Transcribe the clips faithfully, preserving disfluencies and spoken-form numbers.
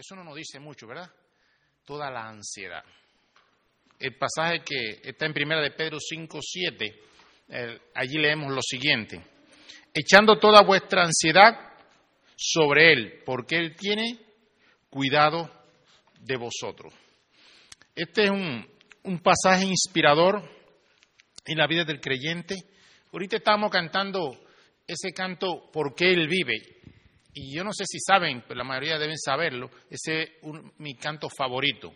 aunque eso no nos dice mucho, ¿verdad? Toda la ansiedad. El pasaje que está en primera de Pedro cinco, siete, eh, allí leemos lo siguiente: echando toda vuestra ansiedad sobre Él, porque Él tiene cuidado de vosotros. Este es un, un pasaje inspirador en la vida del creyente. Ahorita estamos cantando ese canto Porque Él vive, y yo no sé si saben, pero la mayoría deben saberlo, ese es un, mi canto favorito.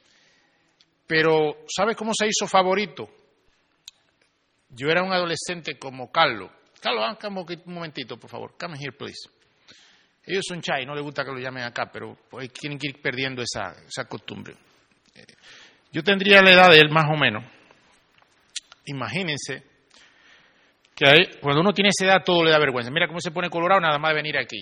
Pero ¿sabe cómo se hizo favorito? Yo era un adolescente como Carlos. Carlos, come un momentito, por favor. Come here, please. Ellos son chai, no les gusta que lo llamen acá, pero pues, tienen que ir perdiendo esa, esa costumbre. Yo tendría la edad de él más o menos. Imagínense que ahí, cuando uno tiene esa edad todo le da vergüenza. Mira cómo se pone colorado nada más de venir aquí.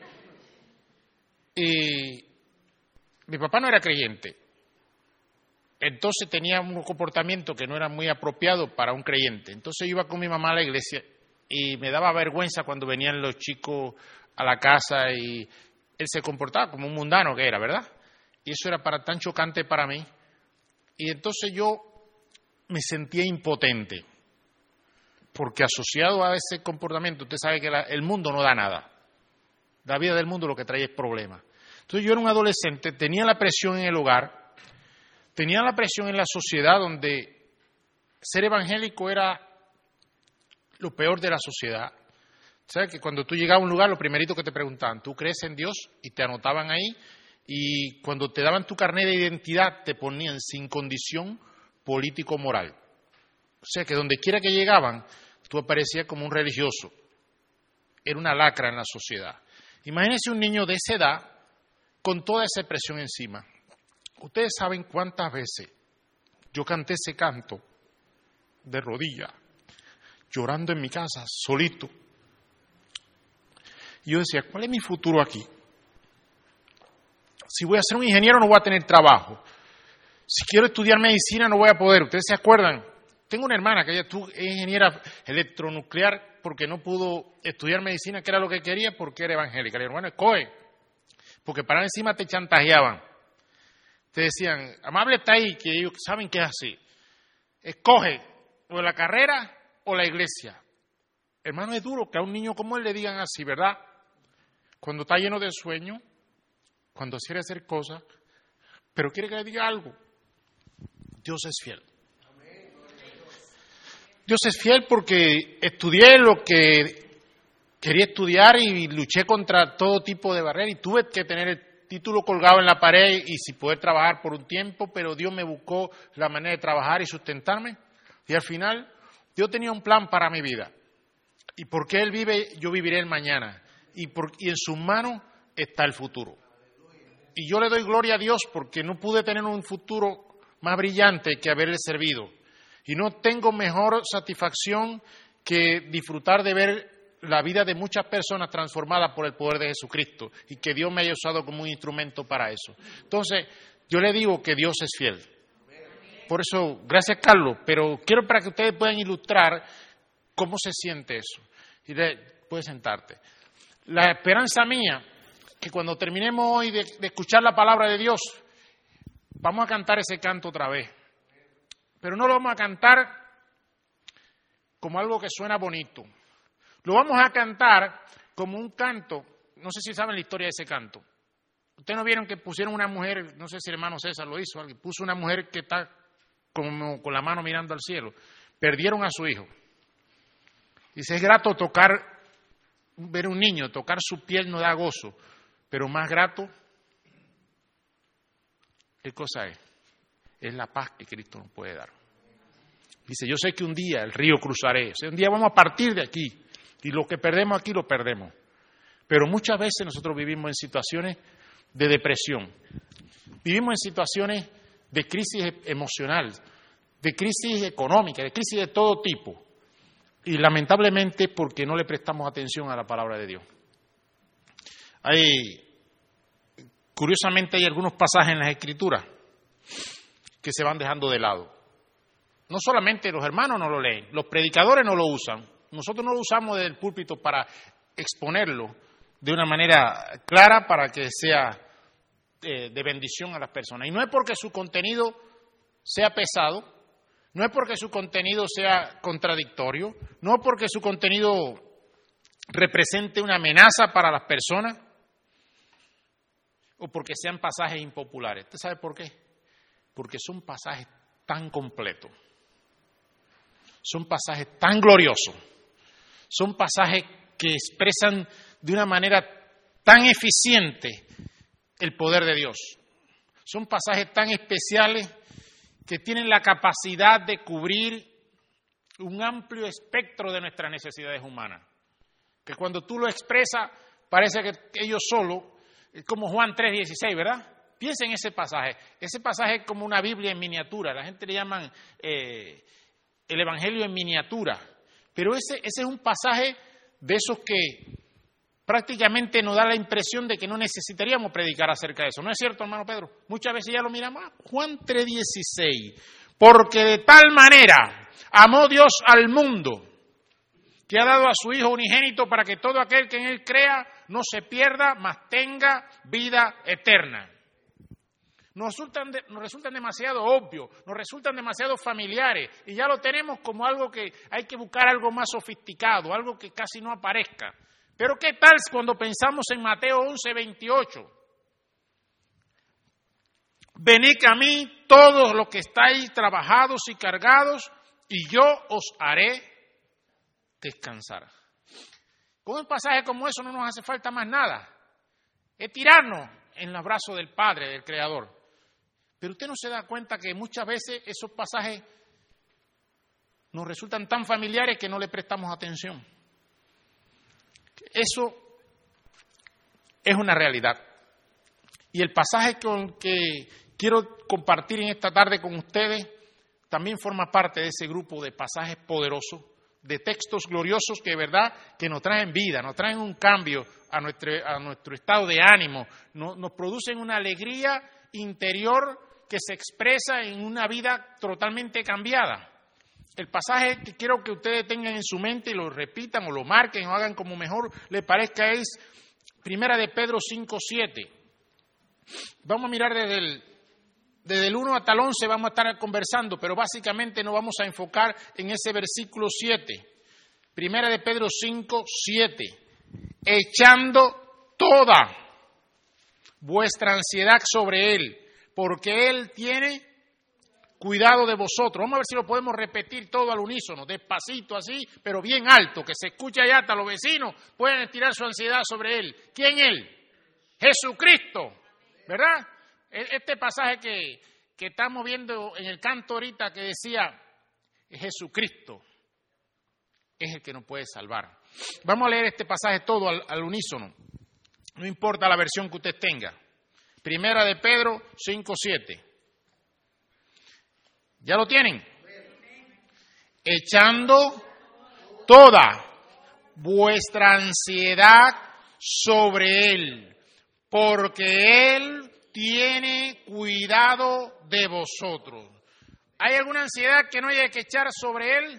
Y mi papá no era creyente. Entonces tenía un comportamiento que no era muy apropiado para un creyente. Entonces iba con mi mamá a la iglesia y me daba vergüenza cuando venían los chicos a la casa y él se comportaba como un mundano que era, ¿verdad? Y eso era para tan chocante para mí. Y entonces yo me sentía impotente, porque asociado a ese comportamiento, usted sabe que la, el mundo no da nada. La vida del mundo lo que trae es problemas. Entonces yo era un adolescente, tenía la presión en el hogar, tenía la presión en la sociedad donde ser evangélico era lo peor de la sociedad. ¿Sabes? Que cuando tú llegabas a un lugar, lo primerito que te preguntaban, ¿tú crees en Dios? Y te anotaban ahí, y cuando te daban tu carnet de identidad, te ponían sin condición político-moral. O sea que donde quiera que llegaban, tú aparecías como un religioso. Era una lacra en la sociedad. Imagínense un niño de esa edad con toda esa presión encima. Ustedes saben cuántas veces yo canté ese canto de rodillas, llorando en mi casa, solito. Y yo decía, ¿cuál es mi futuro aquí? Si voy a ser un ingeniero no voy a tener trabajo. Si quiero estudiar medicina no voy a poder. ¿Ustedes se acuerdan? Tengo una hermana que ella es ingeniera electronuclear porque no pudo estudiar medicina, que era lo que quería, porque era evangélica. Le dijeron, bueno, escoge, porque para encima te chantajeaban. Te decían, amable está ahí, que ellos saben que es así. Escoge o la carrera o la iglesia. Hermano, es duro que a un niño como él le digan así, ¿verdad? Cuando está lleno de sueño, cuando quiere hacer cosas, pero quiere que le diga algo. Dios es fiel. Dios es fiel porque estudié lo que quería estudiar y luché contra todo tipo de barreras y tuve que tener el título colgado en la pared y sin poder trabajar por un tiempo, pero Dios me buscó la manera de trabajar y sustentarme. Y al final, Dios tenía un plan para mi vida. Y porque Él vive, yo viviré el mañana. Y, por, y en sus manos está el futuro. Y yo le doy gloria a Dios porque no pude tener un futuro más brillante que haberle servido. Y no tengo mejor satisfacción que disfrutar de ver la vida de muchas personas transformadas por el poder de Jesucristo y que Dios me haya usado como un instrumento para eso. Entonces, yo le digo que Dios es fiel. Por eso, gracias Carlos, pero quiero para que ustedes puedan ilustrar cómo se siente eso. Y de, puedes sentarte. La esperanza mía, que cuando terminemos hoy de, de escuchar la palabra de Dios, vamos a cantar ese canto otra vez. Pero no lo vamos a cantar como algo que suena bonito. Lo vamos a cantar como un canto, no sé si saben la historia de ese canto. Ustedes no vieron que pusieron una mujer, no sé si el hermano César lo hizo, alguien puso una mujer que está como con la mano mirando al cielo. Perdieron a su hijo. Dice, es grato tocar, ver un niño, tocar su piel no da gozo, pero más grato, ¿qué cosa es? Es la paz que Cristo nos puede dar. Dice, yo sé que un día el río cruzaré, o sea, un día vamos a partir de aquí, y lo que perdemos aquí lo perdemos. Pero muchas veces nosotros vivimos en situaciones de depresión, vivimos en situaciones de crisis emocional, de crisis económica, de crisis de todo tipo. Y lamentablemente porque no le prestamos atención a la palabra de Dios. Hay, curiosamente hay algunos pasajes en las Escrituras que se van dejando de lado. No solamente los hermanos no lo leen, los predicadores no lo usan. Nosotros no lo usamos desde el púlpito para exponerlo de una manera clara para que sea de, de bendición a las personas. Y no es porque su contenido sea pesado, no es porque su contenido sea contradictorio, no es porque su contenido represente una amenaza para las personas o porque sean pasajes impopulares. ¿Usted sabe por qué? Porque son pasajes tan completos, son pasajes tan gloriosos, son pasajes que expresan de una manera tan eficiente el poder de Dios. Son pasajes tan especiales que tienen la capacidad de cubrir un amplio espectro de nuestras necesidades humanas. Que cuando tú lo expresas, parece que ellos solos, como Juan tres dieciséis, ¿verdad? Piensa en ese pasaje. Ese pasaje es como una Biblia en miniatura. La gente le llaman eh, el Evangelio en miniatura. Pero ese, ese es un pasaje de esos que prácticamente nos da la impresión de que no necesitaríamos predicar acerca de eso. ¿No es cierto, hermano Pedro? Muchas veces ya lo miramos. Ah, Juan tres dieciséis. Porque de tal manera amó Dios al mundo, que ha dado a su Hijo unigénito para que todo aquel que en Él crea no se pierda, mas tenga vida eterna. Nos resultan, de, nos resultan demasiado obvios, nos resultan demasiado familiares, y ya lo tenemos como algo que hay que buscar algo más sofisticado, algo que casi no aparezca. Pero ¿qué tal cuando pensamos en Mateo once veintiocho? Venid a mí todos los que estáis trabajados y cargados, y yo os haré descansar. Con un pasaje como eso no nos hace falta más nada. Es tirarnos en los brazos del Padre, del Creador. Pero usted no se da cuenta que muchas veces esos pasajes nos resultan tan familiares que no le prestamos atención. Eso es una realidad. Y el pasaje con que quiero compartir en esta tarde con ustedes también forma parte de ese grupo de pasajes poderosos, de textos gloriosos que de verdad que nos traen vida, nos traen un cambio a nuestro, a nuestro estado de ánimo, nos, nos producen una alegría interior que se expresa en una vida totalmente cambiada. El pasaje que quiero que ustedes tengan en su mente y lo repitan o lo marquen o hagan como mejor les parezca es Primera de Pedro cinco siete. Vamos a mirar desde el, desde el uno hasta el once, vamos a estar conversando, pero básicamente nos vamos a enfocar en ese versículo siete. Primera de Pedro cinco siete. Echando toda vuestra ansiedad sobre Él, porque Él tiene cuidado de vosotros. Vamos a ver si lo podemos repetir todo al unísono, despacito así, pero bien alto, que se escuche allá hasta los vecinos, pueden estirar su ansiedad sobre Él. ¿Quién Él? Jesucristo, ¿verdad? Este pasaje que, que estamos viendo en el canto ahorita que decía, Jesucristo es el que nos puede salvar. Vamos a leer este pasaje todo al, al unísono, no importa la versión que usted tenga. Primera de Pedro cinco siete. ¿Ya lo tienen? Echando toda vuestra ansiedad sobre Él, porque Él tiene cuidado de vosotros. ¿Hay alguna ansiedad que no haya que echar sobre Él?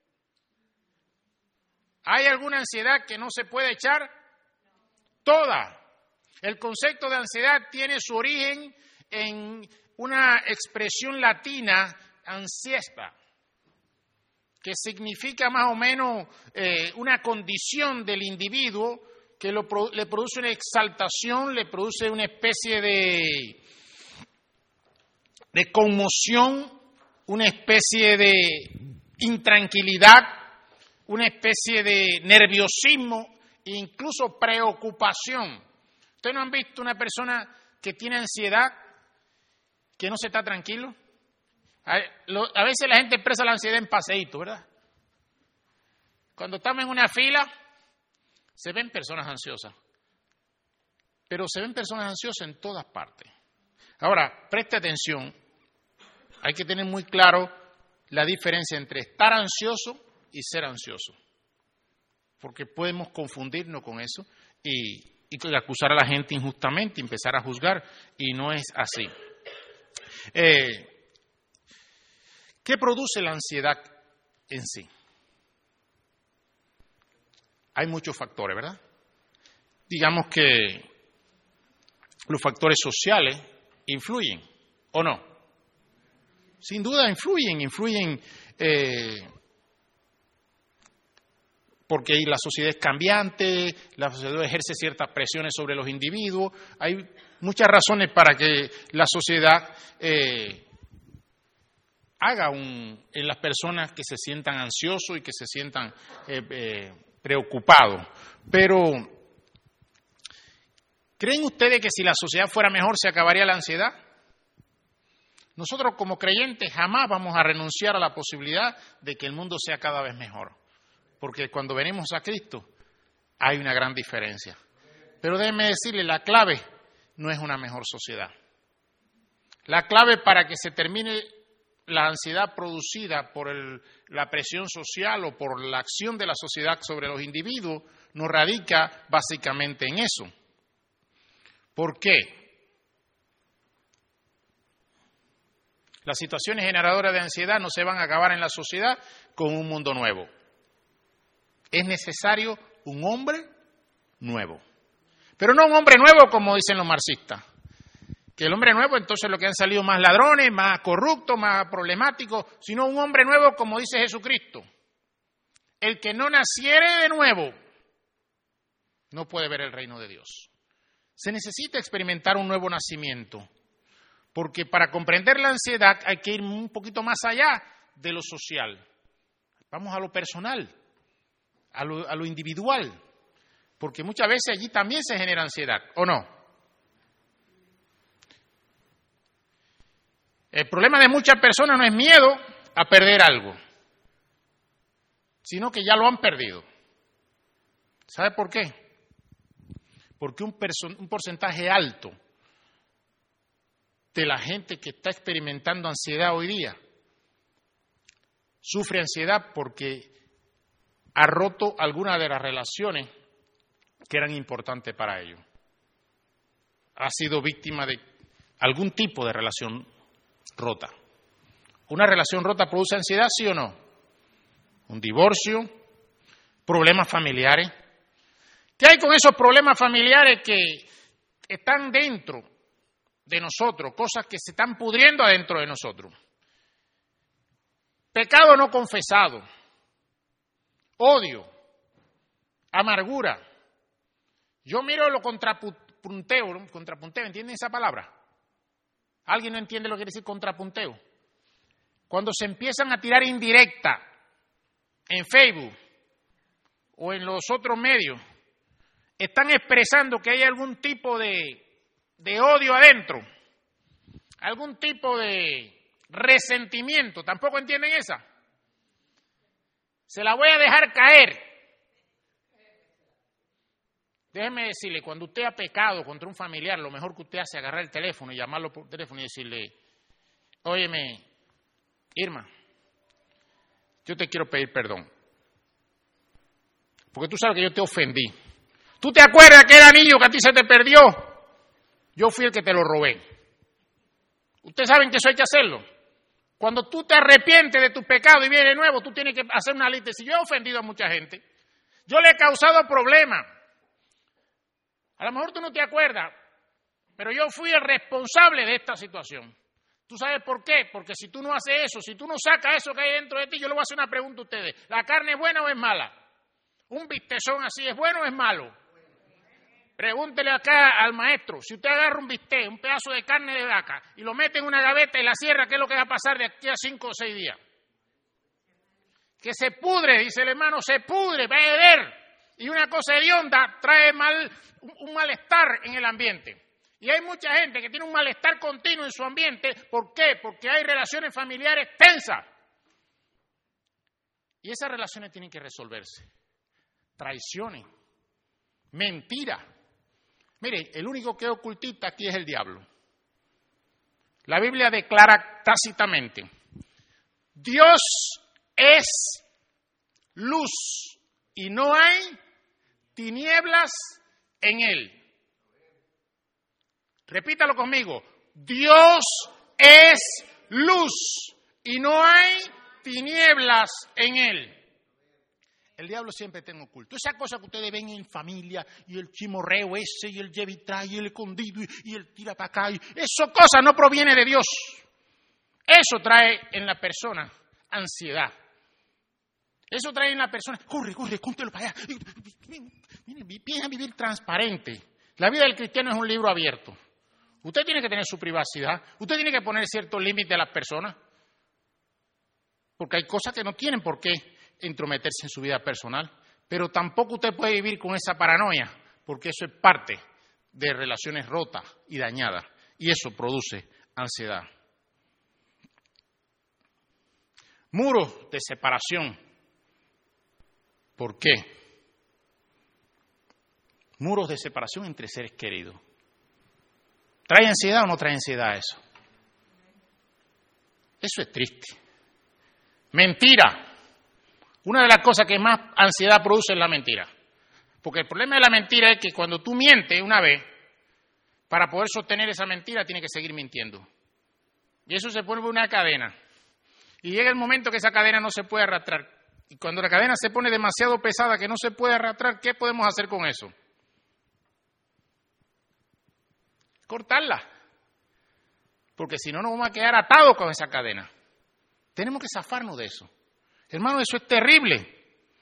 ¿Hay alguna ansiedad que no se puede echar? Toda. El concepto de ansiedad tiene su origen en una expresión latina, ansiesta, que significa más o menos eh, una condición del individuo que lo, le produce una exaltación, le produce una especie de, de conmoción, una especie de intranquilidad, una especie de nerviosismo e incluso preocupación. ¿Ustedes no han visto una persona que tiene ansiedad, que no se está tranquilo? A veces la gente expresa la ansiedad en paseíto, ¿verdad? Cuando estamos en una fila, se ven personas ansiosas. Pero se ven personas ansiosas en todas partes. Ahora, preste atención. Hay que tener muy claro la diferencia entre estar ansioso y ser ansioso. Porque podemos confundirnos con eso y, y acusar a la gente injustamente, empezar a juzgar, y no es así. Eh, ¿Qué produce la ansiedad en sí? Hay muchos factores, ¿verdad? Digamos que los factores sociales influyen, ¿o no? Sin duda influyen, influyen eh, porque la sociedad es cambiante, la sociedad ejerce ciertas presiones sobre los individuos, hay muchas razones para que la sociedad eh, haga un, en las personas que se sientan ansiosos y que se sientan eh, eh, preocupados. Pero, ¿creen ustedes que si la sociedad fuera mejor se acabaría la ansiedad? Nosotros como creyentes jamás vamos a renunciar a la posibilidad de que el mundo sea cada vez mejor, porque cuando venimos a Cristo hay una gran diferencia. Pero déjenme decirle, la clave no es una mejor sociedad. La clave para que se termine la ansiedad producida por el, la presión social o por la acción de la sociedad sobre los individuos no radica básicamente en eso. ¿Por qué? Las situaciones generadoras de ansiedad no se van a acabar en la sociedad con un mundo nuevo. Es necesario un hombre nuevo. Pero no un hombre nuevo como dicen los marxistas. Que el hombre nuevo, entonces lo que han salido más ladrones, más corruptos, más problemáticos, sino un hombre nuevo como dice Jesucristo. El que no naciere de nuevo no puede ver el reino de Dios. Se necesita experimentar un nuevo nacimiento. Porque para comprender la ansiedad hay que ir un poquito más allá de lo social. Vamos a lo personal, a lo, a lo individual, porque muchas veces allí también se genera ansiedad, ¿o no? El problema de muchas personas no es miedo a perder algo, sino que ya lo han perdido. ¿Sabe por qué? Porque un, perso- un porcentaje alto de la gente que está experimentando ansiedad hoy día sufre ansiedad porque ha roto alguna de las relaciones que eran importantes para ellos. Ha sido víctima de algún tipo de relación rota. ¿Una relación rota produce ansiedad, sí o no? Un divorcio, problemas familiares. ¿Qué hay con esos problemas familiares que están dentro de nosotros, cosas que se están pudriendo adentro de nosotros? Pecado no confesado, odio, amargura. Yo miro lo contrapunteo, contrapunteo, ¿entienden esa palabra? ¿Alguien no entiende lo que quiere decir contrapunteo? Cuando se empiezan a tirar indirecta en Facebook o en los otros medios, están expresando que hay algún tipo de de odio adentro, algún tipo de resentimiento. ¿Tampoco entienden esa? Se la voy a dejar caer. Déjeme decirle, cuando usted ha pecado contra un familiar, lo mejor que usted hace es agarrar el teléfono y llamarlo por teléfono y decirle, óyeme, Irma, yo te quiero pedir perdón, porque tú sabes que yo te ofendí. ¿Tú te acuerdas que era anillo que a ti se te perdió? Yo fui el que te lo robé. Ustedes saben que eso hay que hacerlo. Cuando tú te arrepientes de tu pecado y viene de nuevo, tú tienes que hacer una lista. Si yo he ofendido a mucha gente, yo le he causado problemas. A lo mejor tú no te acuerdas, pero yo fui el responsable de esta situación. ¿Tú sabes por qué? Porque si tú no haces eso, si tú no sacas eso que hay dentro de ti, yo le voy a hacer una pregunta a ustedes. ¿La carne es buena o es mala? ¿Un bistezón así es bueno o es malo? Pregúntele acá al maestro, si usted agarra un bistec, un pedazo de carne de vaca, y lo mete en una gaveta y la cierra, ¿qué es lo que va a pasar de aquí a cinco o seis días? Que se pudre, dice el hermano, se pudre, va a hervir. Y una cosa hedionda trae mal, un, un malestar en el ambiente. Y hay mucha gente que tiene un malestar continuo en su ambiente. ¿Por qué? Porque hay relaciones familiares tensas. Y esas relaciones tienen que resolverse. Traiciones, mentiras. Mire, el único que es ocultista aquí es el diablo. La Biblia declara tácitamente, Dios es luz y no hay tinieblas en él. Repítalo conmigo, Dios es luz y no hay tinieblas en él. El diablo siempre está en oculto. Esa cosa que ustedes ven en familia, y el chimorreo ese, y el llevitra, y el escondido, y, y el tira para acá, y eso cosa no proviene de Dios. Eso trae en la persona ansiedad. Eso trae en la persona, corre, corre, cóntelo para allá. Empieza a vivir transparente. La vida del cristiano es un libro abierto. Usted tiene que tener su privacidad. Usted tiene que poner ciertos límites a las personas. Porque hay cosas que no tienen por qué entrometerse en su vida personal. Pero tampoco usted puede vivir con esa paranoia, porque eso es parte de relaciones rotas y dañadas. Y eso produce ansiedad. Muros de separación. ¿Por qué? Muros de separación entre seres queridos. ¿Trae ansiedad o no trae ansiedad eso? Eso es triste. Mentira. Una de las cosas que más ansiedad produce es la mentira. Porque el problema de la mentira es que cuando tú mientes una vez, para poder sostener esa mentira tienes que seguir mintiendo. Y eso se pone una cadena. Y llega el momento que esa cadena no se puede arrastrar. Y cuando la cadena se pone demasiado pesada que no se puede arrastrar, ¿qué podemos hacer con eso? Cortarla. Porque si no nos vamos a quedar atados con esa cadena. Tenemos que zafarnos de eso. Hermano, eso es terrible.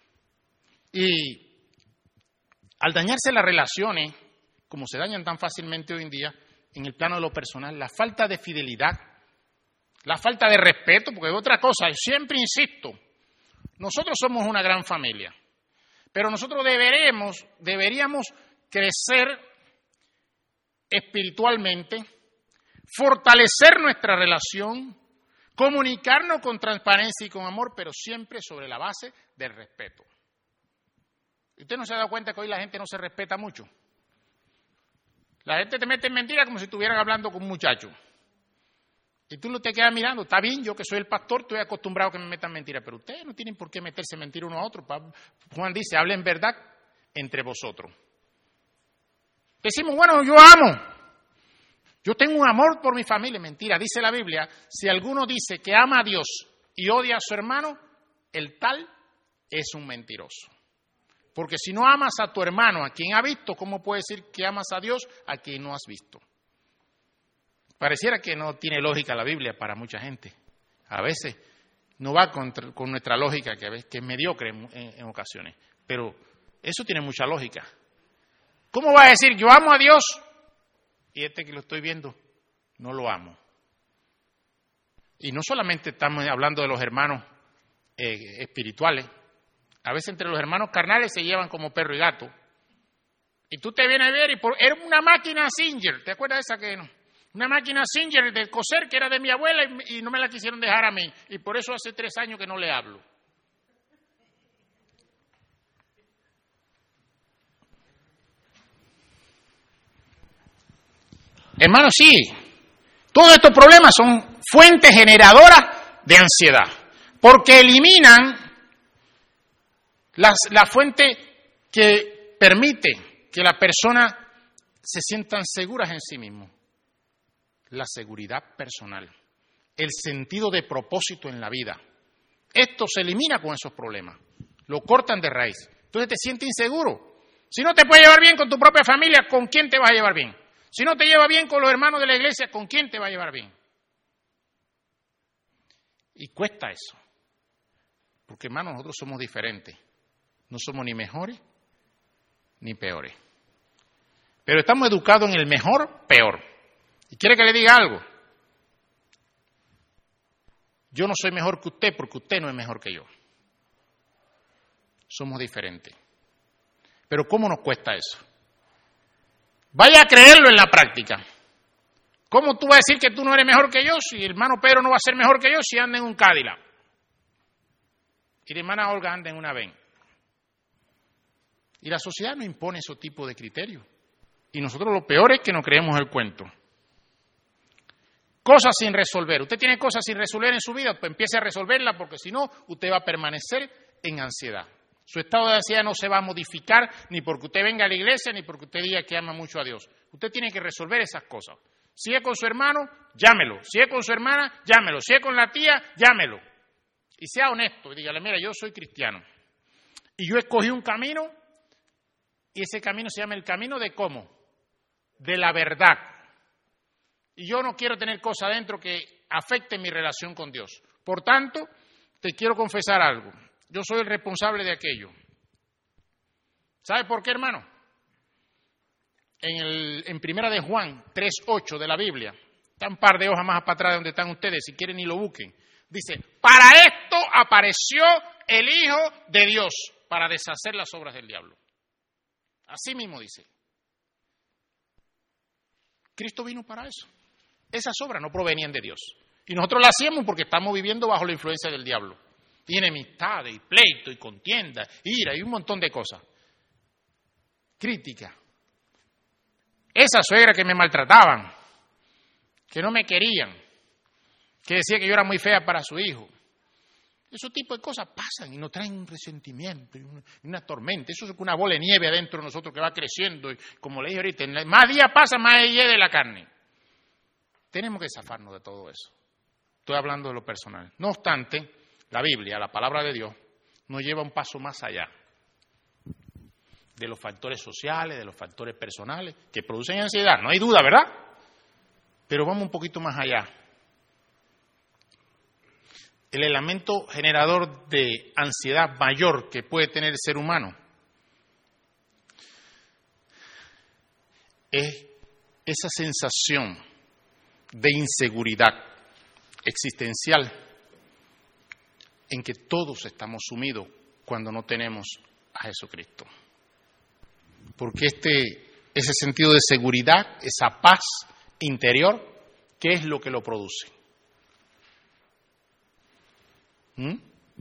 Y al dañarse las relaciones, como se dañan tan fácilmente hoy en día, en el plano de lo personal, la falta de fidelidad, la falta de respeto, porque es otra cosa, siempre insisto, nosotros somos una gran familia, pero nosotros deberemos, deberíamos crecer espiritualmente, fortalecer nuestra relación, comunicarnos con transparencia y con amor, pero siempre sobre la base del respeto. ¿Usted no se ha dado cuenta que hoy la gente no se respeta mucho? La gente te mete en mentiras como si estuvieran hablando con un muchacho. Y tú no te quedas mirando. Está bien, yo que soy el pastor, estoy acostumbrado a que me metan mentiras, pero ustedes no tienen por qué meterse mentira uno a otro. Juan dice, hablen verdad entre vosotros. Decimos, bueno, yo amo. Yo tengo un amor por mi familia. Mentira, dice la Biblia, si alguno dice que ama a Dios y odia a su hermano, el tal es un mentiroso. Porque si no amas a tu hermano, a quien ha visto, ¿cómo puedes decir que amas a Dios a quien no has visto? Pareciera que no tiene lógica la Biblia para mucha gente. A veces no va con, con nuestra lógica, que, a veces, que es mediocre en, en, en ocasiones. Pero eso tiene mucha lógica. ¿Cómo va a decir yo amo a Dios y este que lo estoy viendo no lo amo? Y no solamente estamos hablando de los hermanos eh, espirituales. A veces entre los hermanos carnales se llevan como perro y gato. Y tú te vienes a ver y por, era una máquina Singer. ¿Te acuerdas de esa que no? Una máquina Singer de coser que era de mi abuela y, y no me la quisieron dejar a mí. Y por eso hace tres años que no le hablo. Hermanos, sí. Todos estos problemas son fuentes generadoras de ansiedad. Porque eliminan las, la fuente que permite que la persona se sientan seguras en sí mismo. La seguridad personal, el sentido de propósito en la vida. Esto se elimina con esos problemas, lo cortan de raíz. Entonces te sientes inseguro. Si no te puedes llevar bien con tu propia familia, ¿con quién te vas a llevar bien? Si no te llevas bien con los hermanos de la iglesia, ¿con quién te vas a llevar bien? Y cuesta eso. Porque, hermanos, nosotros somos diferentes. No somos ni mejores ni peores. Pero estamos educados en el mejor, peor. ¿Y quiere que le diga algo? Yo no soy mejor que usted porque usted no es mejor que yo. Somos diferentes. Pero ¿cómo nos cuesta eso? Vaya a creerlo en la práctica. ¿Cómo tú vas a decir que tú no eres mejor que yo si el hermano Pedro no va a ser mejor que yo si anda en un Cadillac? Y la hermana Olga anda en una Ven. Y la sociedad no impone ese tipo de criterios. Y nosotros lo peor es que no creemos el cuento. Cosas sin resolver. Usted tiene cosas sin resolver en su vida, pues empiece a resolverlas porque si no, usted va a permanecer en ansiedad. Su estado de ansiedad no se va a modificar ni porque usted venga a la iglesia ni porque usted diga que ama mucho a Dios. Usted tiene que resolver esas cosas. Si es con su hermano, llámelo. Si es con su hermana, llámelo. Si es con la tía, llámelo. Y sea honesto y dígale, mira, yo soy cristiano. Y yo escogí un camino, y ese camino se llama el camino de ¿cómo? De la verdad. Y yo no quiero tener cosas dentro que afecten mi relación con Dios. Por tanto, te quiero confesar algo. Yo soy el responsable de aquello. ¿Sabe por qué, hermano? En, el, en Primera de Juan tres ocho de la Biblia, está un par de hojas más para atrás de donde están ustedes, si quieren ni lo busquen. Dice, para esto apareció el Hijo de Dios, para deshacer las obras del diablo. Así mismo dice. Cristo vino para eso. Esas obras no provenían de Dios. Y nosotros las hacíamos porque estamos viviendo bajo la influencia del diablo. Y enemistades, y pleito, y contienda, ira, y un montón de cosas. Crítica. Esa suegra que me maltrataban, que no me querían, que decía que yo era muy fea para su hijo. Ese tipo de cosas pasan y nos traen un resentimiento y una, una tormenta. Eso es una bola de nieve adentro de nosotros que va creciendo. Y como le dije ahorita, más días pasa, más hiede la carne. Tenemos que zafarnos de todo eso. Estoy hablando de lo personal. No obstante, la Biblia, la palabra de Dios, nos lleva un paso más allá de los factores sociales, de los factores personales que producen ansiedad. No hay duda, ¿verdad? Pero vamos un poquito más allá. El elemento generador de ansiedad mayor que puede tener el ser humano es esa sensación de inseguridad existencial en que todos estamos sumidos cuando no tenemos a Jesucristo. Porque este, ese sentido de seguridad, esa paz interior, ¿qué es lo que lo produce? ¿Mm?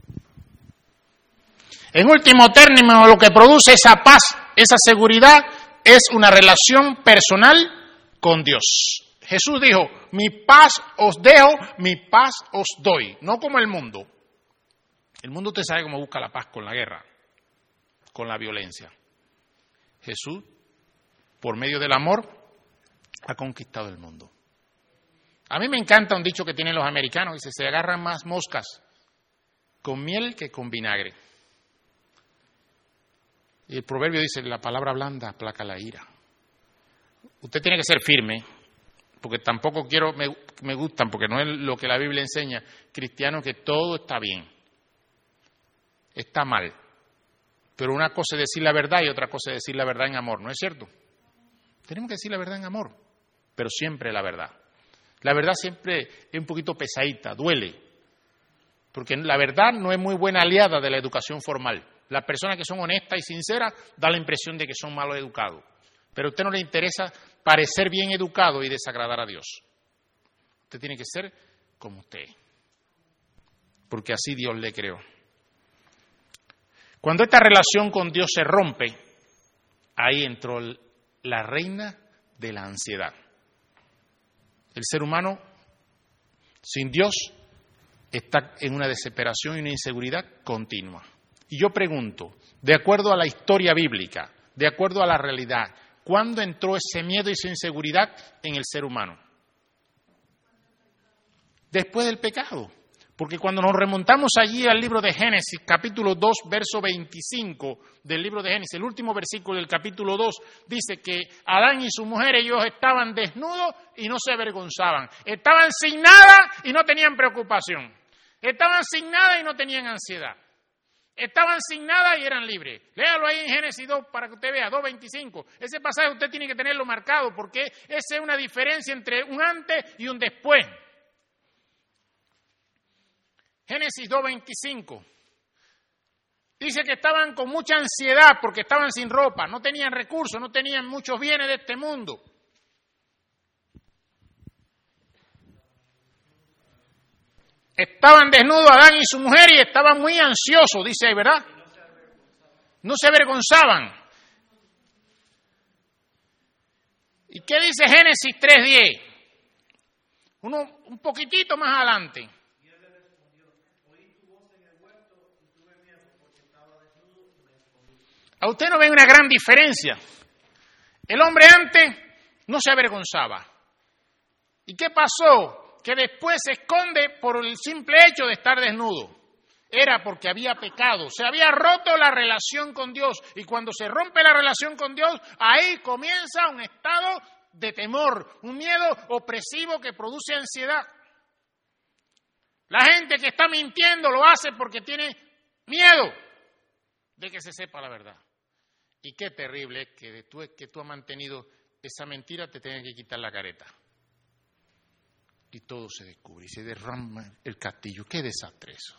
En último término, lo que produce esa paz, esa seguridad, es una relación personal con Dios. Jesús dijo, mi paz os dejo, mi paz os doy, no como el mundo. El mundo usted sabe cómo busca la paz con la guerra, con la violencia. Jesús, por medio del amor, ha conquistado el mundo. A mí me encanta un dicho que tienen los americanos, dice, se agarran más moscas con miel que con vinagre. Y el proverbio dice, la palabra blanda aplaca la ira. Usted tiene que ser firme, porque tampoco quiero, me, me gustan, porque no es lo que la Biblia enseña, cristiano, que todo está bien. Está mal. Pero una cosa es decir la verdad y otra cosa es decir la verdad en amor, ¿no es cierto? Tenemos que decir la verdad en amor, pero siempre la verdad. La verdad siempre es un poquito pesadita, duele, porque la verdad no es muy buena aliada de la educación formal. Las personas que son honestas y sinceras dan la impresión de que son malos educados, pero a usted no le interesa parecer bien educado y desagradar a Dios. Usted tiene que ser como usted, porque así Dios le creó. Cuando esta relación con Dios se rompe, ahí entró la reina de la ansiedad. El ser humano, sin Dios, está en una desesperación y una inseguridad continua. Y yo pregunto, de acuerdo a la historia bíblica, de acuerdo a la realidad, ¿cuándo entró ese miedo y esa inseguridad en el ser humano? Después del pecado. Porque cuando nos remontamos allí al libro de Génesis, capítulo dos, verso veinticinco del libro de Génesis, el último versículo del capítulo dos, dice que Adán y su mujer, ellos estaban desnudos y no se avergonzaban. Estaban sin nada y no tenían preocupación. Estaban sin nada y no tenían ansiedad. Estaban sin nada y eran libres. Léalo ahí en Génesis dos para que usted vea, dos veinticinco. Ese pasaje usted tiene que tenerlo marcado porque esa es una diferencia entre un antes y un después. Génesis dos veinticinco. Dice que estaban con mucha ansiedad porque estaban sin ropa, no tenían recursos, no tenían muchos bienes de este mundo. Estaban desnudos Adán y su mujer y estaban muy ansiosos, dice ahí, ¿verdad? No se avergonzaban. ¿Y qué dice Génesis tres diez? Uno un poquitito más adelante. A usted no ve una gran diferencia. El hombre antes no se avergonzaba. ¿Y qué pasó? Que después se esconde por el simple hecho de estar desnudo. era porque había pecado, se había roto la relación con Dios. Y cuando se rompe la relación con Dios, ahí comienza un estado de temor, un miedo opresivo que produce ansiedad. La gente que está mintiendo lo hace porque tiene miedo de que se sepa la verdad. Y qué terrible es que tú, que tú has mantenido esa mentira, te tengan que quitar la careta. Y todo se descubre y se derrama el castillo. Qué desastre eso.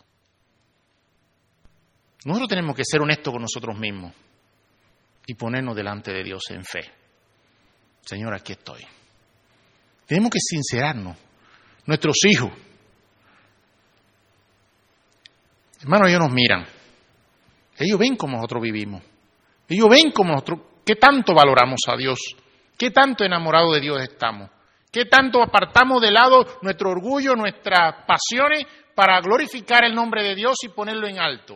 Nosotros tenemos que ser honestos con nosotros mismos y ponernos delante de Dios en fe. Señor, aquí estoy. Tenemos que sincerarnos. Nuestros hijos, hermanos, ellos nos miran. Ellos ven cómo nosotros vivimos. Ellos ven cómo nosotros, qué tanto valoramos a Dios, qué tanto enamorados de Dios estamos, qué tanto apartamos de lado nuestro orgullo, nuestras pasiones para glorificar el nombre de Dios y ponerlo en alto.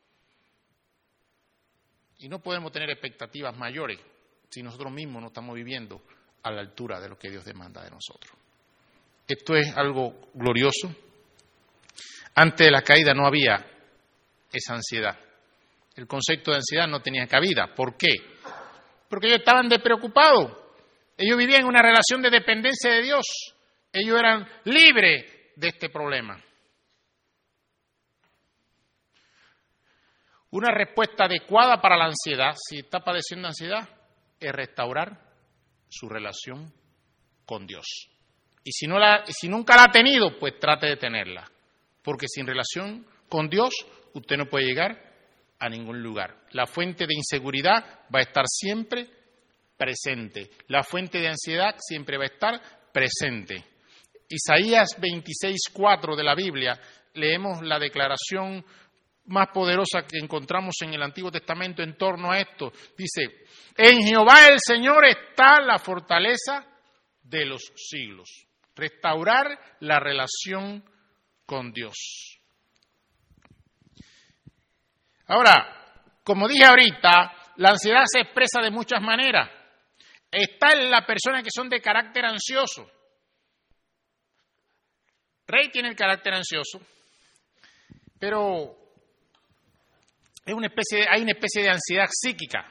Y no podemos tener expectativas mayores si nosotros mismos no estamos viviendo a la altura de lo que Dios demanda de nosotros. Esto es algo glorioso. Antes de la caída no había esa ansiedad. El concepto de ansiedad no tenía cabida. ¿Por qué? Porque ellos estaban despreocupados. Ellos vivían en una relación de dependencia de Dios. Ellos eran libres de este problema. Una respuesta adecuada para la ansiedad, si está padeciendo ansiedad, es restaurar su relación con Dios. Y si, no la, si nunca la ha tenido, pues trate de tenerla. Porque sin relación con Dios, usted no puede llegar a ningún lugar. La fuente de inseguridad va a estar siempre presente. La fuente de ansiedad siempre va a estar presente. Isaías veintiséis cuatro de la Biblia, leemos la declaración más poderosa que encontramos en el Antiguo Testamento en torno a esto. Dice, en Jehová el Señor está la fortaleza de los siglos. Restaurar la relación con Dios. Ahora, como dije ahorita, la ansiedad se expresa de muchas maneras. Está en las personas que son de carácter ansioso. Rey tiene el carácter ansioso, pero es una especie de, hay una especie de ansiedad psíquica.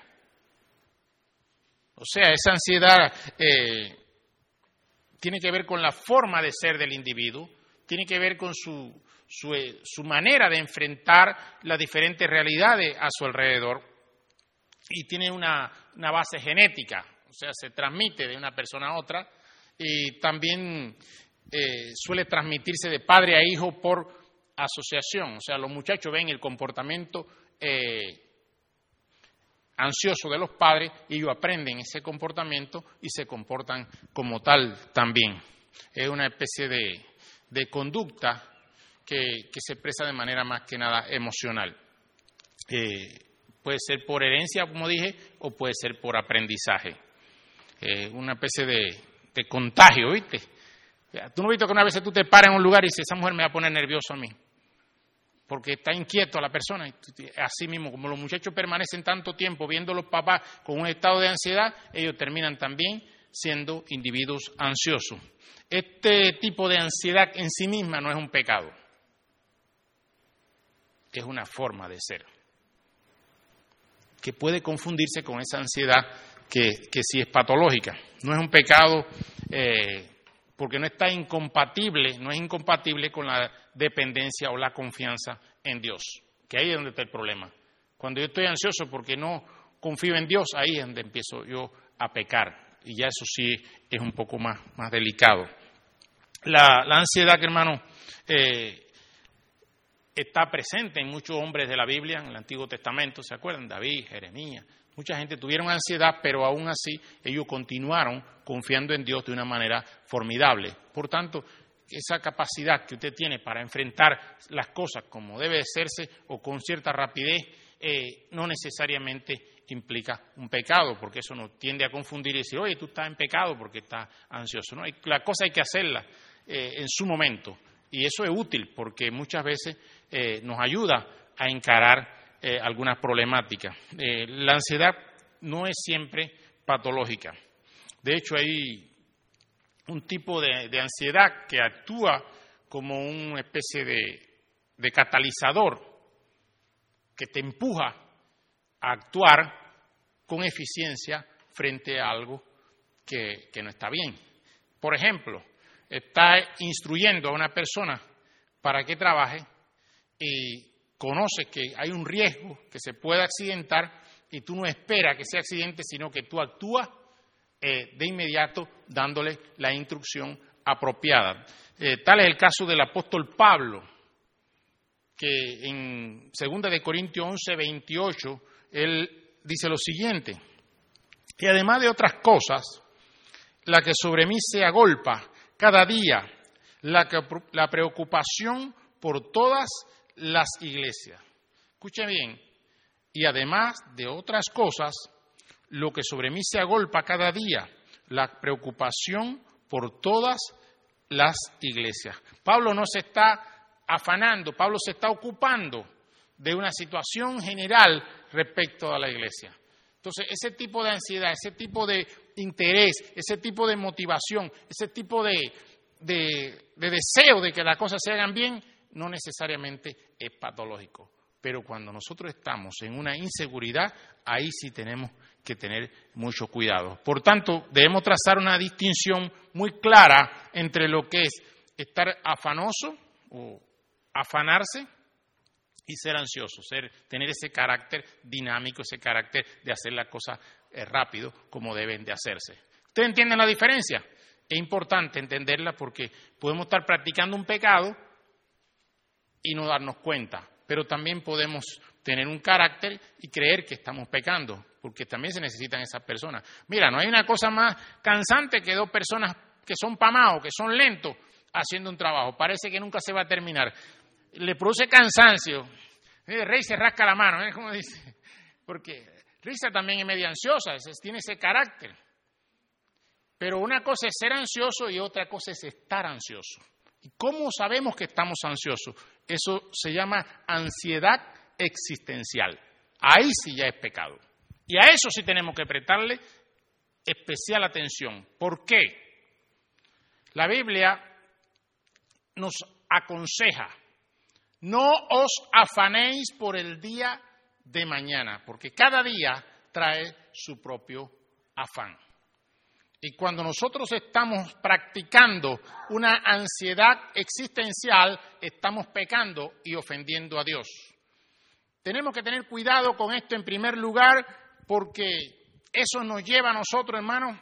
O sea, esa ansiedad eh, tiene que ver con la forma de ser del individuo, tiene que ver con su, su, su manera de enfrentar las diferentes realidades a su alrededor y tiene una, una base genética, o sea, se transmite de una persona a otra y también eh, suele transmitirse de padre a hijo por asociación, o sea, los muchachos ven el comportamiento eh, ansioso de los padres y ellos aprenden ese comportamiento y se comportan como tal también. Es una especie de, de conducta que, que se expresa de manera más que nada emocional. Eh, puede ser por herencia, como dije, o puede ser por aprendizaje. Eh, una especie de, de contagio, ¿viste? Tú no viste que una vez tú te paras en un lugar y dices, esa mujer me va a poner nervioso a mí, porque está inquieto a la persona. Así mismo, como los muchachos permanecen tanto tiempo viendo a los papás con un estado de ansiedad, ellos terminan también siendo individuos ansiosos. Este tipo de ansiedad en sí misma no es un pecado, es una forma de ser, que puede confundirse con esa ansiedad que, que sí es patológica. No es un pecado eh, porque no está incompatible, no es incompatible con la dependencia o la confianza en Dios, que ahí es donde está el problema. Cuando yo estoy ansioso porque no confío en Dios, ahí es donde empiezo yo a pecar, y ya eso sí es un poco más, más delicado. La, la ansiedad, que hermano, eh, está presente en muchos hombres de la Biblia, en el Antiguo Testamento, ¿se acuerdan? David, Jeremías, mucha gente tuvieron ansiedad, pero aún así ellos continuaron confiando en Dios de una manera formidable. Por tanto, esa capacidad que usted tiene para enfrentar las cosas como debe de serse o con cierta rapidez, eh, no necesariamente implica un pecado, porque eso nos tiende a confundir y decir, oye, tú estás en pecado porque estás ansioso. No, la cosa hay que hacerla eh, en su momento, y eso es útil porque muchas veces eh, nos ayuda a encarar eh, algunas problemáticas. Eh, la ansiedad no es siempre patológica. De hecho, hay un tipo de, de ansiedad que actúa como una especie de, de catalizador que te empuja a actuar con eficiencia frente a algo que, que no está bien. Por ejemplo, estás instruyendo a una persona para que trabaje y conoces que hay un riesgo que se puede accidentar y tú no esperas que sea accidente, sino que tú actúas eh, de inmediato dándole la instrucción apropiada. Eh, tal es el caso del apóstol Pablo, que en segunda de Corintios once, veintiocho, él dice lo siguiente: y además de otras cosas, la que sobre mí se agolpa cada día, la, que, la preocupación por todas las iglesias. Escuchen bien, y además de otras cosas, lo que sobre mí se agolpa cada día, la preocupación por todas las iglesias. Pablo no se está afanando, Pablo se está ocupando de una situación general respecto a la iglesia. Entonces, ese tipo de ansiedad, ese tipo de interés, ese tipo de motivación, ese tipo de, de, de deseo de que las cosas se hagan bien, no necesariamente es patológico. Pero cuando nosotros estamos en una inseguridad, ahí sí tenemos que tener mucho cuidado. Por tanto, debemos trazar una distinción muy clara entre lo que es estar afanoso o afanarse y ser ansioso, ser, tener ese carácter dinámico, ese carácter de hacer las cosas eh, rápido como deben de hacerse. ¿Ustedes entienden la diferencia? Es importante entenderla porque podemos estar practicando un pecado y no darnos cuenta, pero también podemos tener un carácter y creer que estamos pecando, porque también se necesitan esas personas. Mira, no hay una cosa más cansante que dos personas que son pamados, que son lentos haciendo un trabajo. Parece que nunca se va a terminar. Le produce cansancio. El rey se rasca la mano, ¿eh? Como dice, porque Risa también es medio ansiosa, tiene ese carácter. Pero una cosa es ser ansioso y otra cosa es estar ansioso. ¿Y cómo sabemos que estamos ansiosos? Eso se llama ansiedad existencial. Ahí sí ya es pecado. Y a eso sí tenemos que prestarle especial atención. ¿Por qué? La Biblia nos aconseja: no os afanéis por el día de mañana, porque cada día trae su propio afán. Y cuando nosotros estamos practicando una ansiedad existencial, estamos pecando y ofendiendo a Dios. Tenemos que tener cuidado con esto en primer lugar, porque eso nos lleva a nosotros, hermanos,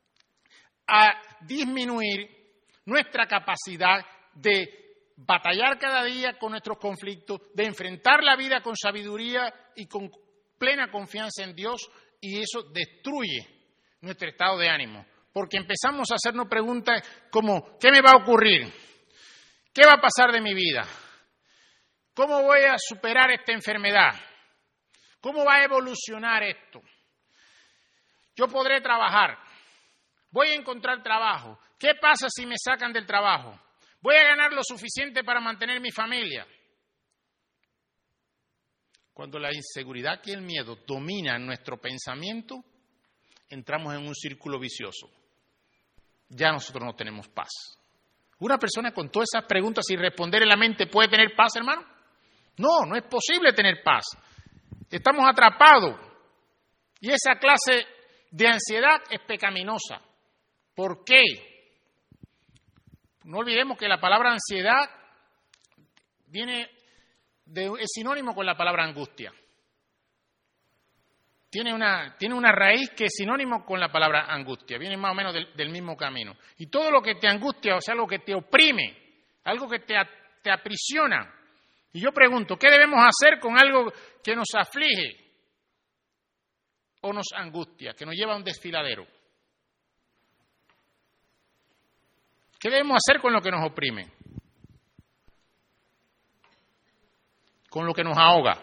a disminuir nuestra capacidad de batallar cada día con nuestros conflictos, de enfrentar la vida con sabiduría y con plena confianza en Dios, y eso destruye nuestro estado de ánimo, porque empezamos a hacernos preguntas como: ¿qué me va a ocurrir? ¿Qué va a pasar de mi vida? ¿Cómo voy a superar esta enfermedad? ¿Cómo va a evolucionar esto? Yo podré trabajar, voy a encontrar trabajo. ¿Qué pasa si me sacan del trabajo? ¿Voy a ganar lo suficiente para mantener mi familia? Cuando la inseguridad y el miedo dominan nuestro pensamiento, entramos en un círculo vicioso. Ya nosotros no tenemos paz. ¿Una persona con todas esas preguntas sin responder en la mente puede tener paz, hermano? No, no es posible tener paz. Estamos atrapados. Y esa clase de ansiedad es pecaminosa. ¿Por qué? No olvidemos que la palabra ansiedad viene de, es sinónimo con la palabra angustia. Tiene una, tiene una raíz que es sinónimo con la palabra angustia, viene más o menos del, del mismo camino. Y todo lo que te angustia, o sea, algo que te oprime, algo que te, te aprisiona. Y yo pregunto, ¿qué debemos hacer con algo que nos aflige o nos angustia, que nos lleva a un desfiladero? ¿Qué debemos hacer con lo que nos oprime? Con lo que nos ahoga.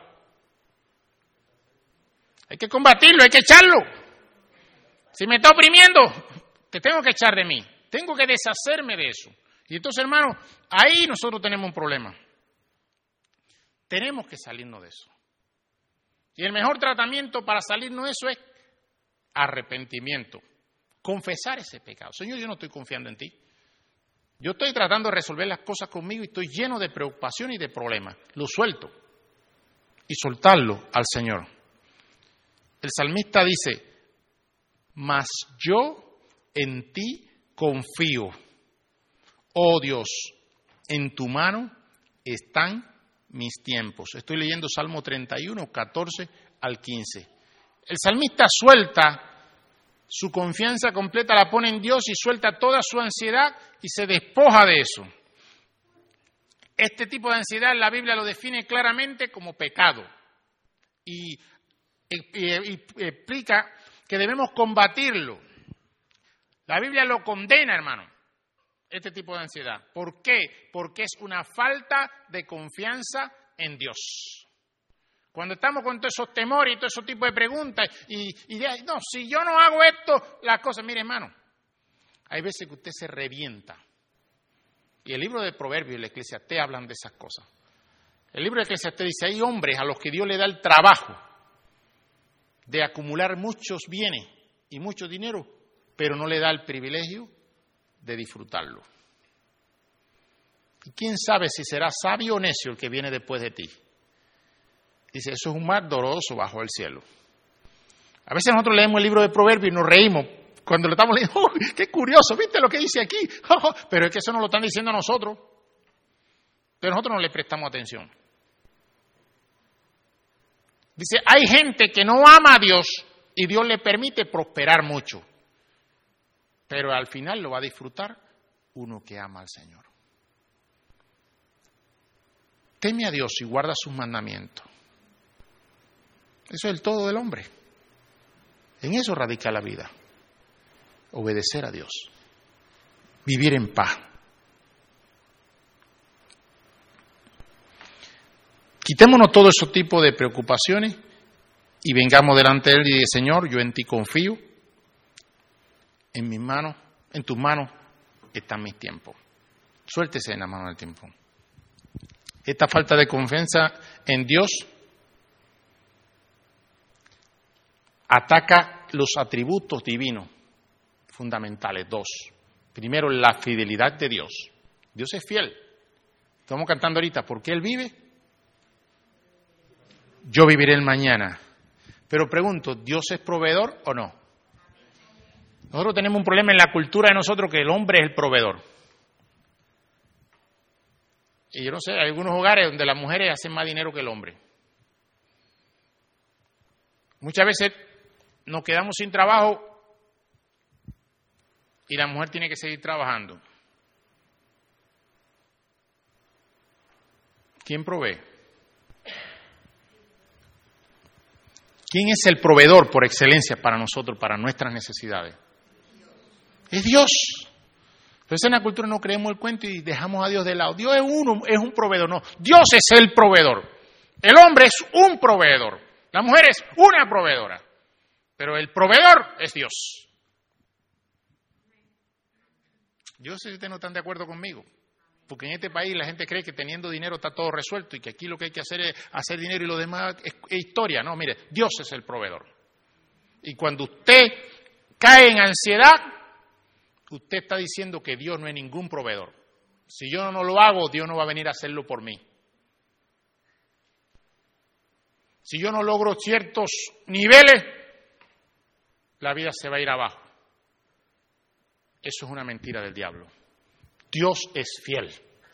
Hay que combatirlo, hay que echarlo. Si me está oprimiendo, te tengo que echar de mí. Tengo que deshacerme de eso. Y entonces, hermano, ahí nosotros tenemos un problema. Tenemos que salirnos de eso. Y el mejor tratamiento para salirnos de eso es arrepentimiento. Confesar ese pecado. Señor, yo no estoy confiando en ti. Yo estoy tratando de resolver las cosas conmigo y estoy lleno de preocupación y de problemas. Lo suelto. y soltarlo al Señor. El salmista dice, mas yo en ti confío. Oh Dios, en tu mano están mis tiempos. Estoy leyendo Salmo treinta y uno, catorce al quince. El salmista suelta su confianza completa, la pone en Dios y suelta toda su ansiedad y se despoja de eso. Este tipo de ansiedad la Biblia lo define claramente como pecado y, y, y, y explica que debemos combatirlo. La Biblia lo condena, hermano, este tipo de ansiedad. ¿Por qué? Porque es una falta de confianza en Dios. Cuando estamos con todos esos temores y todo ese tipo de preguntas y, y de, no, si yo no hago esto, las cosas, mire, hermano, hay veces que usted se revienta. Y el libro de Proverbios y el Eclesiastés hablan de esas cosas. El libro de Eclesiastés dice, hay hombres a los que Dios le da el trabajo de acumular muchos bienes y mucho dinero, pero no le da el privilegio de disfrutarlo. Y quién sabe si será sabio o necio el que viene después de ti. Dice, eso es un mar doloroso bajo el cielo. A veces nosotros leemos el libro de Proverbios y nos reímos cuando lo estamos leyendo. ¡Oh, qué curioso! ¿Viste lo que dice aquí? Oh, pero es que eso nos lo están diciendo a nosotros. Pero nosotros no le prestamos atención. Dice, hay gente que no ama a Dios y Dios le permite prosperar mucho. Pero al final lo va a disfrutar uno que ama al Señor. Teme a Dios y guarda sus mandamientos. Eso es el todo del hombre. En eso radica la vida. Obedecer a Dios. Vivir en paz. Quitémonos todo ese tipo de preocupaciones y vengamos delante de Él y diga, Señor, yo en ti confío. En mis manos, en tus manos están mis tiempos. Suéltese en la mano del tiempo. Esta falta de confianza en Dios ataca los atributos divinos fundamentales. Dos. Primero, la fidelidad de Dios. Dios es fiel. Estamos cantando ahorita, ¿por qué Él vive? Yo viviré el mañana. Pero pregunto, ¿Dios es proveedor o no? Nosotros tenemos un problema en la cultura de nosotros que el hombre es el proveedor. Y yo no sé, hay algunos hogares donde las mujeres hacen más dinero que el hombre. Muchas veces nos quedamos sin trabajo y la mujer tiene que seguir trabajando. ¿Quién provee? ¿Quién es el proveedor por excelencia para nosotros, para nuestras necesidades? Es Dios. Entonces en la cultura no creemos el cuento y dejamos a Dios de lado. Dios es uno, es un proveedor. No, Dios es el proveedor. El hombre es un proveedor. La mujer es una proveedora. Pero el proveedor es Dios. Yo no sé si ustedes no están de acuerdo conmigo. Porque en este país la gente cree que teniendo dinero está todo resuelto y que aquí lo que hay que hacer es hacer dinero y lo demás es, es historia. No, mire, Dios es el proveedor. Y cuando usted cae en ansiedad, usted está diciendo que Dios no es ningún proveedor. Si yo no lo hago, Dios no va a venir a hacerlo por mí. Si yo no logro ciertos niveles, la vida se va a ir abajo. Eso es una mentira del diablo. Dios es fiel.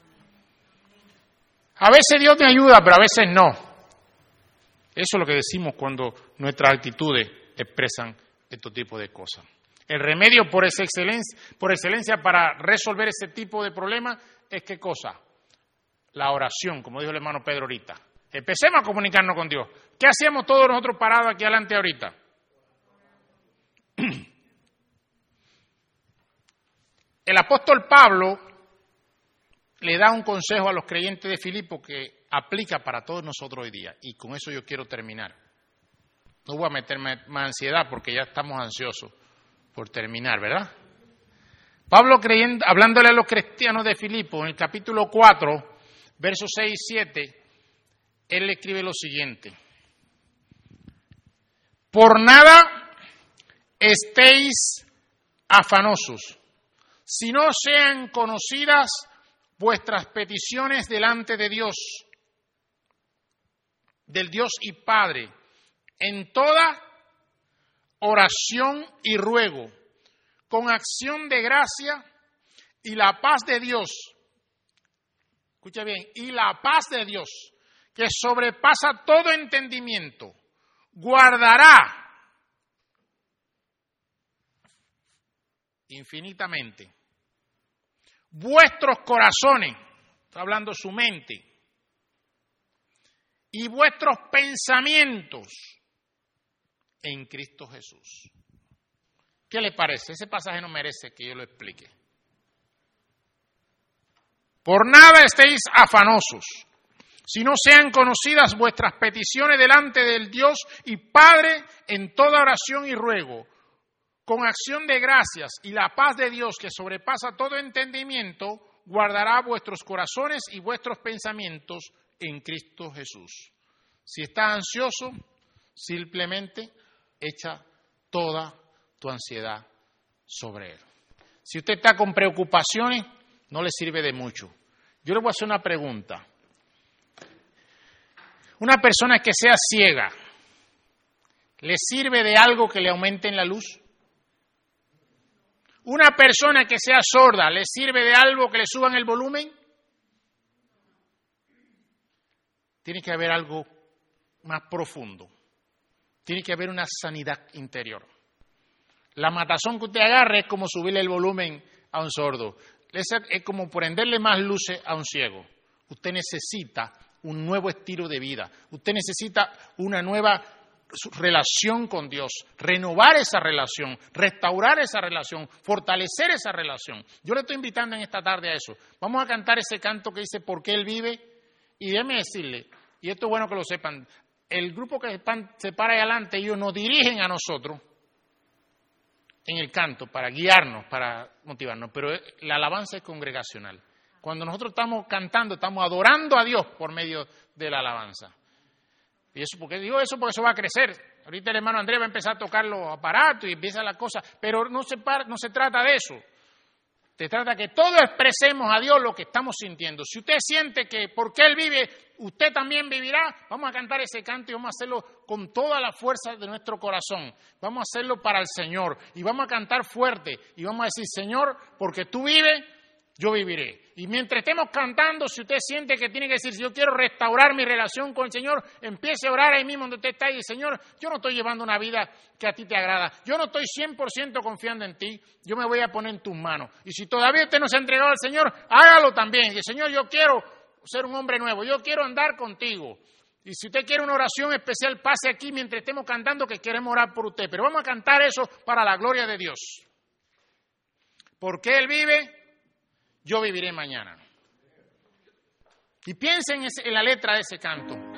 A veces Dios me ayuda, pero a veces no. Eso es lo que decimos cuando nuestras actitudes expresan este tipo de cosas. El remedio por excelencia, por excelencia para resolver ese tipo de problemas es ¿qué cosa? La oración, como dijo el hermano Pedro ahorita. Empecemos a comunicarnos con Dios. ¿Qué hacíamos todos nosotros parados aquí adelante ahorita? El apóstol Pablo le da un consejo a los creyentes de Filipo que aplica para todos nosotros hoy día. Y con eso yo quiero terminar. No voy a meterme más ansiedad porque ya estamos ansiosos por terminar, ¿verdad? Pablo, creyendo, hablándole a los cristianos de Filipo, en el capítulo cuatro, versos seis y siete, él le escribe lo siguiente. Por nada estéis afanosos, si no sean conocidas vuestras peticiones delante de Dios. del Dios y Padre en toda oración y ruego, con acción de gracia, y la paz de Dios, escucha bien, y la paz de Dios, que sobrepasa todo entendimiento, guardará infinitamente vuestros corazones, está hablando su mente, y vuestros pensamientos en Cristo Jesús. ¿Qué le parece? Ese pasaje no merece que yo lo explique. Por nada estéis afanosos, si no sean conocidas vuestras peticiones delante del Dios y Padre en toda oración y ruego, con acción de gracias, y la paz de Dios que sobrepasa todo entendimiento, guardará vuestros corazones y vuestros pensamientos en Cristo Jesús. Si estás ansioso, simplemente echa toda tu ansiedad sobre Él. Si usted está con preocupaciones, no le sirve de mucho. Yo le voy a hacer una pregunta. Una persona que sea ciega, ¿le sirve de algo que le aumente la luz? Una persona que sea sorda, ¿le sirve de algo que le suban el volumen? Tiene que haber algo más profundo. Tiene que haber una sanidad interior. La matazón que usted agarre es como subirle el volumen a un sordo. Es como prenderle más luces a un ciego. Usted necesita un nuevo estilo de vida. Usted necesita una nueva relación con Dios, renovar esa relación, restaurar esa relación, fortalecer esa relación. Yo le estoy invitando en esta tarde a eso. Vamos a cantar ese canto que dice ¿por qué Él vive? Y déjeme decirle, y esto es bueno que lo sepan, el grupo que se para ahí adelante, ellos nos dirigen a nosotros en el canto para guiarnos, para motivarnos, pero la alabanza es congregacional. Cuando nosotros estamos cantando, estamos adorando a Dios por medio de la alabanza. Y eso, porque digo eso porque eso va a crecer. Ahorita el hermano Andrés va a empezar a tocar los aparatos y empieza la cosa, pero no se, para, no se trata de eso. Se trata que todos expresemos a Dios lo que estamos sintiendo. Si usted siente que porque Él vive, usted también vivirá, vamos a cantar ese canto y vamos a hacerlo con toda la fuerza de nuestro corazón. Vamos a hacerlo para el Señor y vamos a cantar fuerte y vamos a decir, Señor, porque tú vives, yo viviré. Y mientras estemos cantando, si usted siente que tiene que decir, si yo quiero restaurar mi relación con el Señor, empiece a orar ahí mismo donde usted está y dice, Señor, yo no estoy llevando una vida que a ti te agrada. Yo no estoy cien por ciento confiando en ti. Yo me voy a poner en tus manos. Y si todavía usted no se ha entregado al Señor, hágalo también. Y Señor, yo quiero ser un hombre nuevo. Yo quiero andar contigo. Y si usted quiere una oración especial, pase aquí mientras estemos cantando que queremos orar por usted. Pero vamos a cantar eso para la gloria de Dios. Porque Él vive, yo viviré mañana. Y piensen en la letra de ese canto.